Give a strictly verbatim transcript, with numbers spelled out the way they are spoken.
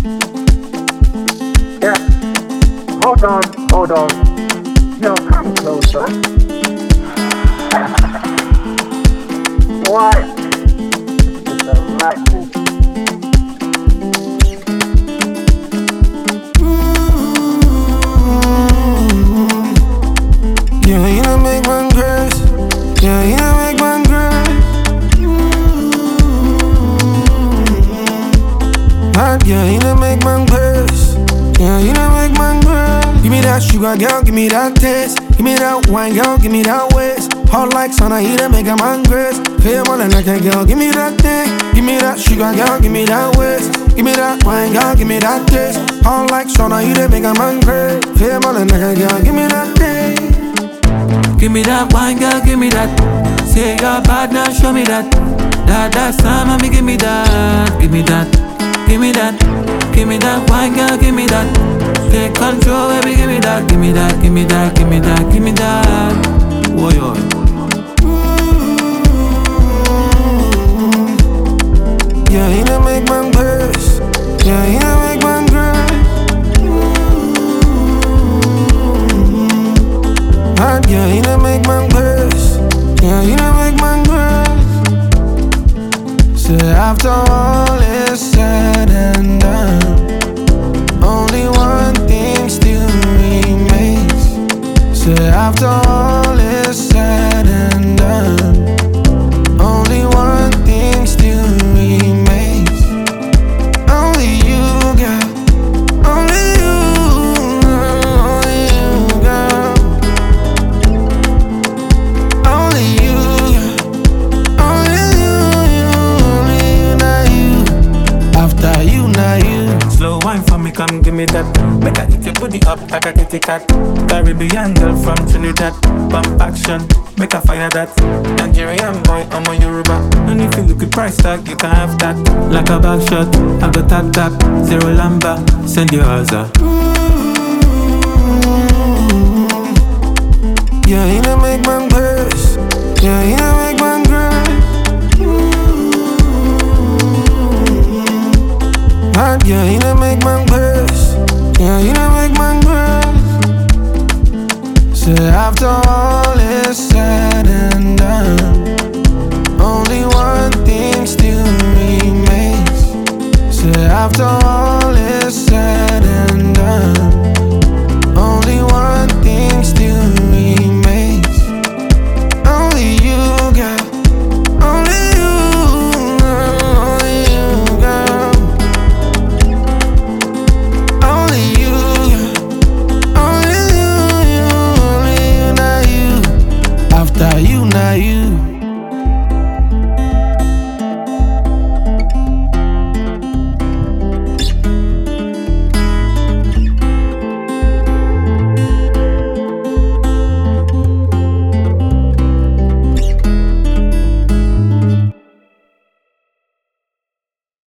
Yeah. Hold on, hold on. No, come closer. Why? It's a right move. Yeah, you know make man grace. Yeah, you know make man grace. Hot, yeah, you know make man grace. Yeah, you know make man grace. Give me that sugar, girl, give me that taste. Give me that wine, girl, give me that waist. Hot like sauna, you know make a man grace. Feel more than like a girl, give me that thing. Give me that sugar, girl, give me that waist. Give me that wine, girl, give me that taste. Hot like sauna, you know make a man grace. Feel more than like a girl, give me that thing. Give me that wine, girl, give me that. Say you're bad now, show me that. That, that time, mommy, give me that. Give me that, give me that. Give me that wine, girl, give me that. Take control, baby, give me that. Give me that, give me that, give me that, give me that. Whoa, yo. Yeah, you know make man grace. Yeah, you know make man grace. Hot, yeah, you know make man grace. Yeah, you know make man grace. Say after all is said and done, only one thing still remains. Say after all is said and done, only one thing still remains. Only you, girl. Only you, only you, girl. Only you, girl. Only you, you, only you, not you. After you, not you. Slow wine for me, come give me that. Make I eat your booty up like a kitty cat. Caribbean girl from Trinidad. Pump action, make a fire that. Nigerian boy, I'm a Yoruba. And if you look at price tag, you can have that. Like a back shot, I go tap tap. Zero lamba, send your answer. Yeah, you know make man grace. Yeah, you know make man grace. Hot, yeah, you know make man grace. Yeah, you know make man grace. Say after all is said and done, only one thing still remains. Say after all is said and done,